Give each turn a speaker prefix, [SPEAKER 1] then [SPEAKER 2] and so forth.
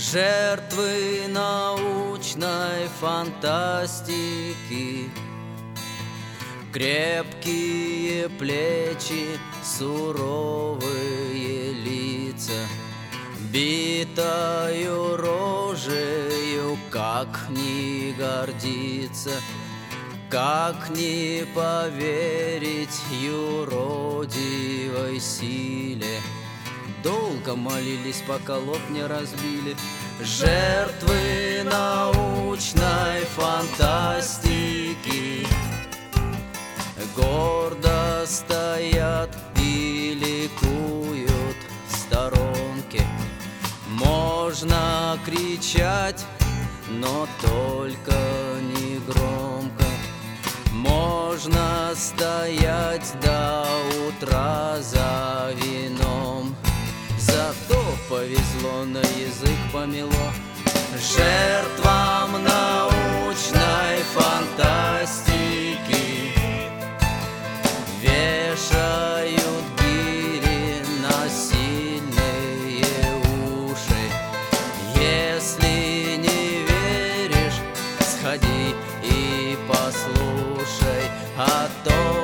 [SPEAKER 1] Жертвы научной фантастики, крепкие плечи, суровые лица, битою рожею, как не гордиться, как не поверить юродивой силе. Долго молились, пока лоб не разбили. Жертвы научной фантастики гордо стоят и ликуют в сторонке. Можно кричать, но только не громко. Можно стоять до утра за вином. Зато повезло, на язык помело. Жертвам научной фантастики вешают гири на сильные уши. Если не веришь, сходи и послушай, а то